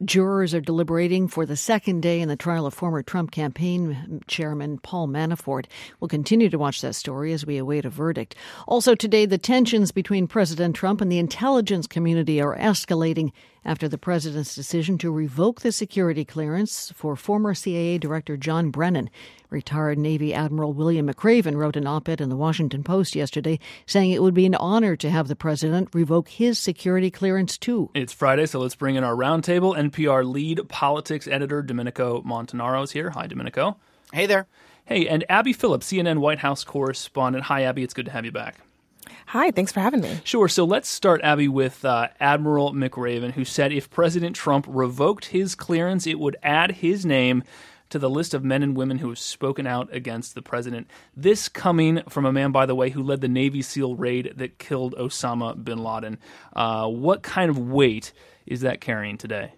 Jurors are deliberating for the second day in the trial of former Trump campaign chairman Paul Manafort. We'll continue to watch that story as we await a verdict. Also today, the tensions between President Trump and the intelligence community are escalating after the president's decision to revoke the security clearance for former CIA Director John Brennan. Retired Navy Admiral William McRaven wrote an op-ed in the Washington Post yesterday saying it would be an honor to have the president revoke his security clearance too. It's Friday, so let's bring in our roundtable. NPR lead politics editor Domenico Montanaro is here. Hi, Domenico. Hey there. Hey, and Abby Phillips, CNN White House correspondent. Hi, Abby. It's good to have you back. Hi, thanks for having me. Sure. So let's start, Abby, with Admiral McRaven, who said if President Trump revoked his clearance, it would add his name to the list of men and women who have spoken out against the president. This coming from a man, by the way, who led the Navy SEAL raid that killed Osama bin Laden. What kind of weight is that carrying today?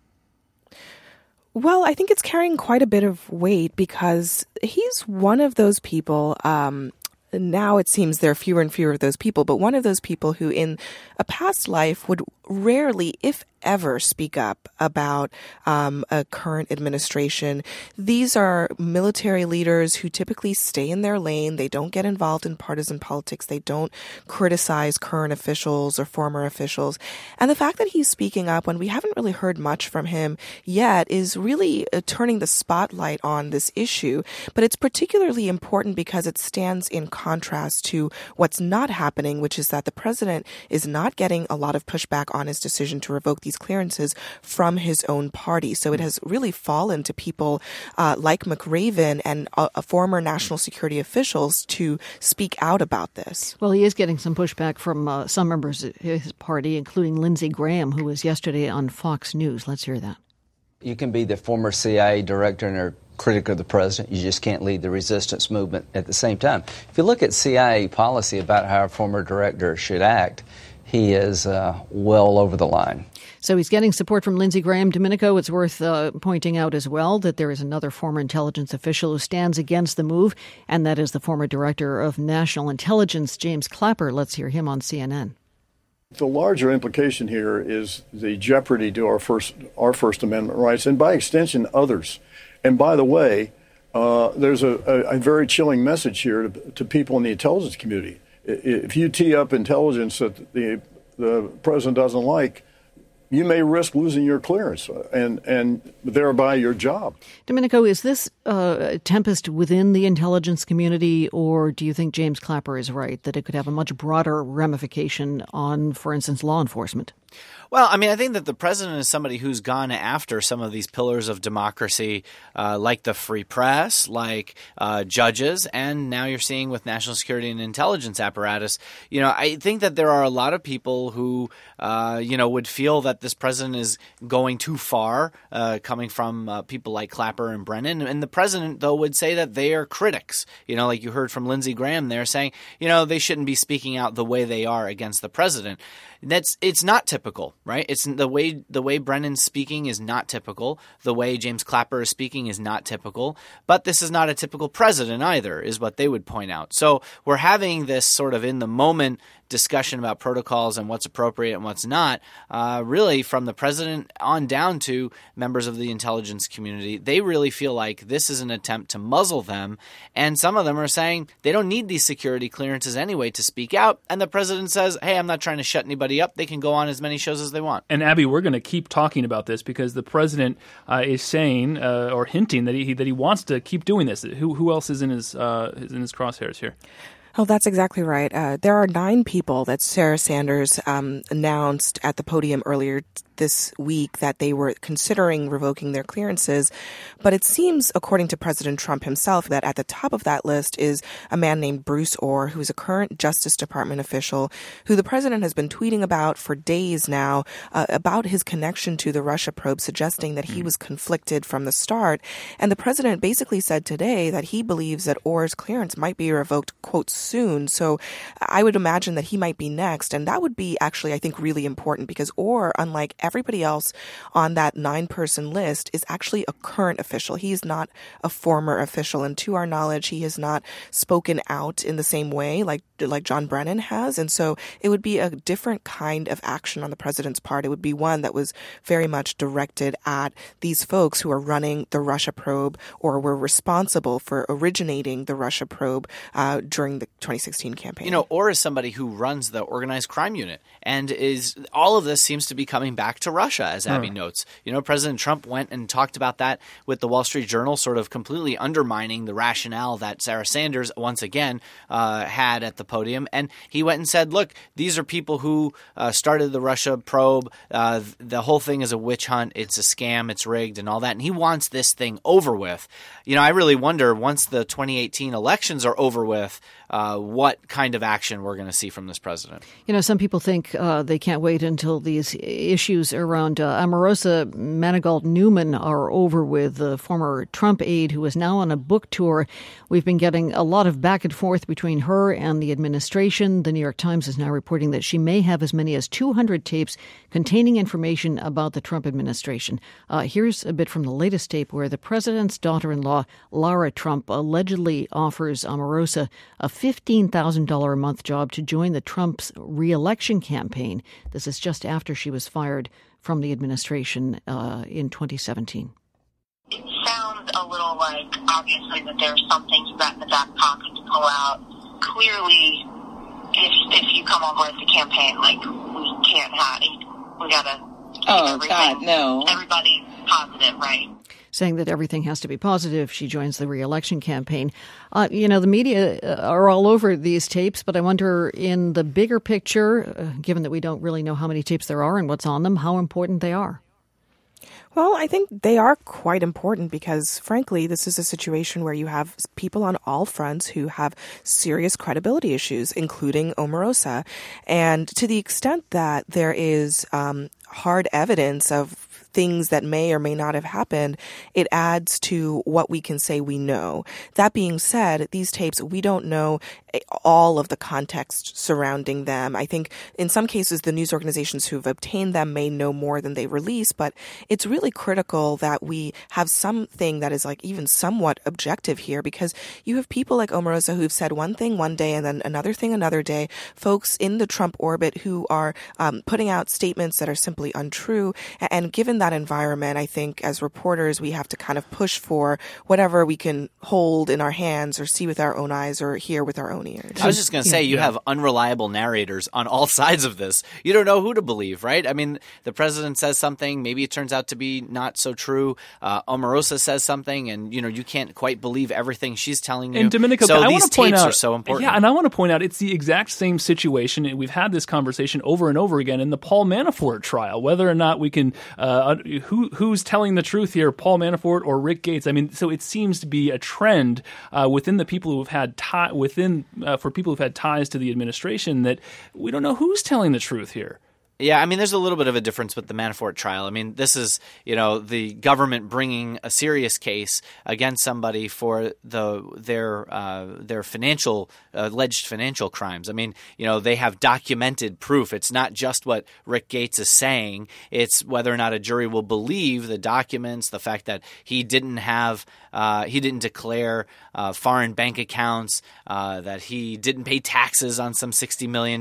Well, I think it's carrying quite a bit of weight because he's one of those people. Now it seems there are fewer and fewer of those people, but one of those people who in a past life would rarely, if ever, speak up about a current administration. These are military leaders who typically stay in their lane. They don't get involved in partisan politics. They don't criticize current officials or former officials. And the fact that he's speaking up when we haven't really heard much from him yet is really turning the spotlight on this issue. But it's particularly important because it stands in contrast to what's not happening, which is that the president is not getting a lot of pushback on his decision to revoke these clearances from his own party. So it has really fallen to people like McRaven and former national security officials to speak out about this. Well, he is getting some pushback from some members of his party, including Lindsey Graham, who was yesterday on Fox News. Let's hear that. You can be the former CIA director and are critic of the president. You just can't lead the resistance movement at the same time. If you look at CIA policy about how a former director should act, he is well over the line. So he's getting support from Lindsey Graham. Domenico, it's worth pointing out as well that there is another former intelligence official who stands against the move, and that is the former director of national intelligence, James Clapper. Let's hear him on CNN. The larger implication here is the jeopardy to our First Amendment rights, and by extension, others. And by the way, there's a very chilling message here to people in the intelligence community. If you tee up intelligence that the president doesn't like, you may risk losing your clearance and thereby your job. Domenico, is this a tempest within the intelligence community, or do you think James Clapper is right, that it could have a much broader ramification on, for instance, law enforcement? Well, I mean, I think that the president is somebody who's gone after some of these pillars of democracy, like the free press, like judges, and now you're seeing with national security and intelligence apparatus. You know, I think that there are a lot of people who, would feel that this president is going too far, coming from people like Clapper and Brennan. And the president, though, would say that they are critics. You know, like you heard from Lindsey Graham there saying, they shouldn't be speaking out the way they are against the president. It's not typical, right? It's the way Brennan's speaking is not typical. The way James Clapper is speaking is not typical. But this is not a typical president either, is what they would point out. So we're having this sort of in the moment discussion about protocols and what's appropriate and what's not, really from the president on down to members of the intelligence community. They really feel like this is an attempt to muzzle them. And some of them are saying they don't need these security clearances anyway to speak out. And the president says, hey, I'm not trying to shut anybody up. They can go on as many shows as they want. And Abby, we're going to keep talking about this because the president is saying or hinting that he wants to keep doing this. Who else is in his crosshairs here? Oh, that's exactly right. There are 9 people that Sarah Sanders announced at the podium earlier this week that they were considering revoking their clearances. But it seems, according to President Trump himself, that at the top of that list is a man named Bruce Ohr, who's a current Justice Department official who the president has been tweeting about for days now about his connection to the Russia probe, suggesting that he was conflicted from the start. And the president basically said today that he believes that Ohr's clearance might be revoked, quote, soon. So I would imagine that he might be next. And that would be actually, I think, really important because Orr, unlike everybody else on that 9-person list, is actually a current official. He's not a former official. And to our knowledge, he has not spoken out in the same way like John Brennan has. And so it would be a different kind of action on the president's part. It would be one that was very much directed at these folks who are running the Russia probe or were responsible for originating the Russia probe during the 2016 campaign. You know, Orr is somebody who runs the organized crime unit, and all of this seems to be coming back to Russia, as Abby notes. You know, President Trump went and talked about that with the Wall Street Journal, sort of completely undermining the rationale that Sarah Sanders once again had at the podium. And he went and said, look, these are people who started the Russia probe. The whole thing is a witch hunt. It's a scam. It's rigged and all that. And he wants this thing over with. You know, I really wonder, once the 2018 elections are over with, what kind of action we're going to see from this president. You know, some people think they can't wait until these issues around Omarosa Manigault-Newman are over with, the former Trump aide who is now on a book tour. We've been getting a lot of back and forth between her and the administration. The New York Times is now reporting that she may have as many as 200 tapes containing information about the Trump administration. Here's a bit from the latest tape where the president's daughter-in-law, Lara Trump, allegedly offers Omarosa a $15,000 a month job to join the Trump's re-election campaign. This is just after she was fired from the administration in 2017. It sounds a little like, obviously, that there's some things you've got in the back pocket to pull out. Clearly, if you come over as the campaign, like, we can't have, we gotta keep everything. God, no. Everybody's positive, right? Saying that everything has to be positive. She joins the re-election campaign. You know, the media are all over these tapes, but I wonder, in the bigger picture, given that we don't really know how many tapes there are and what's on them, how important they are. Well, I think they are quite important because, frankly, this is a situation where you have people on all fronts who have serious credibility issues, including Omarosa. And to the extent that there is hard evidence of things that may or may not have happened, it adds to what we can say we know. That being said, these tapes, we don't know all of the context surrounding them. I think in some cases, the news organizations who've obtained them may know more than they release, but it's really critical that we have something that is like even somewhat objective here, because you have people like Omarosa who've said one thing one day and then another thing another day, folks in the Trump orbit who are putting out statements that are simply untrue. And given that environment, I think as reporters, we have to kind of push for whatever we can hold in our hands or see with our own eyes or hear with our own ears. I was just going to say, you have unreliable narrators on all sides of this. You don't know who to believe, right? I mean, the president says something, maybe it turns out to be not so true. Omarosa says something, and you can't quite believe everything she's telling you. And Domenico, so I these tapes tapes are so important. Yeah, and I want to point out it's the exact same situation. We've had this conversation over and over again in the Paul Manafort trial, whether or not we can who's telling the truth here, Paul Manafort or Rick Gates. I mean, so it seems to be a trend within the people who've had for people who've had ties to the administration that we don't know who's telling the truth here. Yeah, I mean, there's a little bit of a difference with the Manafort trial. I mean, this is, the government bringing a serious case against somebody for their alleged financial crimes. I mean, they have documented proof. It's not just what Rick Gates is saying. It's whether or not a jury will believe the documents, the fact that he didn't declare foreign bank accounts, that he didn't pay taxes on some $60 million.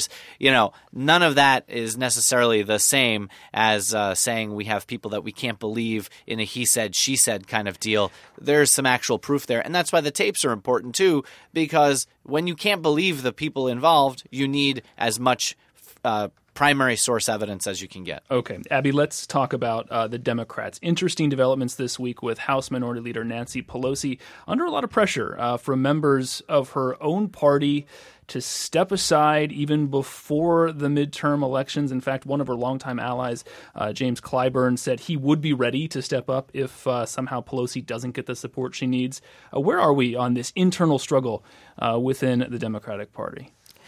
None of that is necessarily the same as saying we have people that we can't believe in a he said, she said kind of deal. There's some actual proof there. And that's why the tapes are important too, because when you can't believe the people involved, you need as much primary source evidence as you can get. Okay. Abby, let's talk about the Democrats. Interesting developments this week with House Minority Leader Nancy Pelosi under a lot of pressure from members of her own party to step aside even before the midterm elections. In fact, one of her longtime allies, James Clyburn, said he would be ready to step up if somehow Pelosi doesn't get the support she needs. Where are we on this internal struggle within the Democratic Party?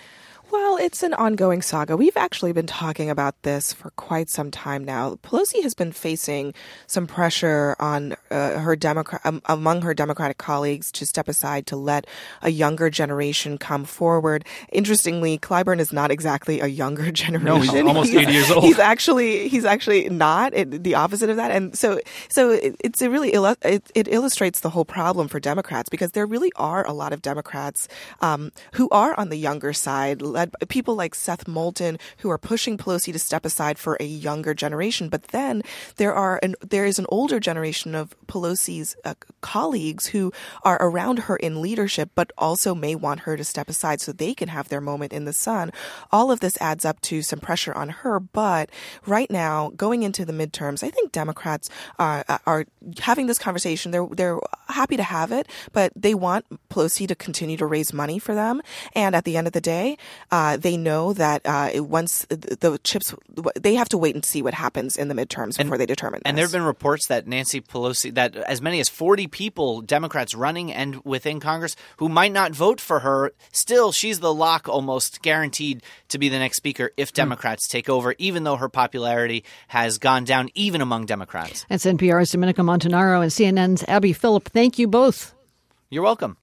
Well, it's an ongoing saga. We've actually been talking about this for quite some time now. Pelosi has been facing some pressure on among her Democratic colleagues to step aside to let a younger generation come forward. Interestingly, Clyburn is not exactly a younger generation. No, he's almost 80 years old. He's actually not the opposite of that, and so it illustrates the whole problem for Democrats, because there really are a lot of Democrats who are on the younger side, led by people like Seth Moulton, who are pushing Pelosi to step aside for a younger generation. But then there is an older generation of Pelosi's colleagues who are around her in leadership, but also may want her to step aside so they can have their moment in the sun. All of this adds up to some pressure on her. But right now, going into the midterms, I think Democrats are having this conversation. They're happy to have it, but they want Pelosi to continue to raise money for them. And at the end of the day, they know that once the chips, they have to wait and see what happens in the midterms before they determine this. And there have been reports that Nancy Pelosi, that as many as 40 people, Democrats running and within Congress, who might not vote for her, still she's the lock almost guaranteed to be the next speaker if Democrats take over, even though her popularity has gone down even among Democrats. That's NPR's Domenico Montanaro and CNN's Abby Phillip. Thank you both. You're welcome.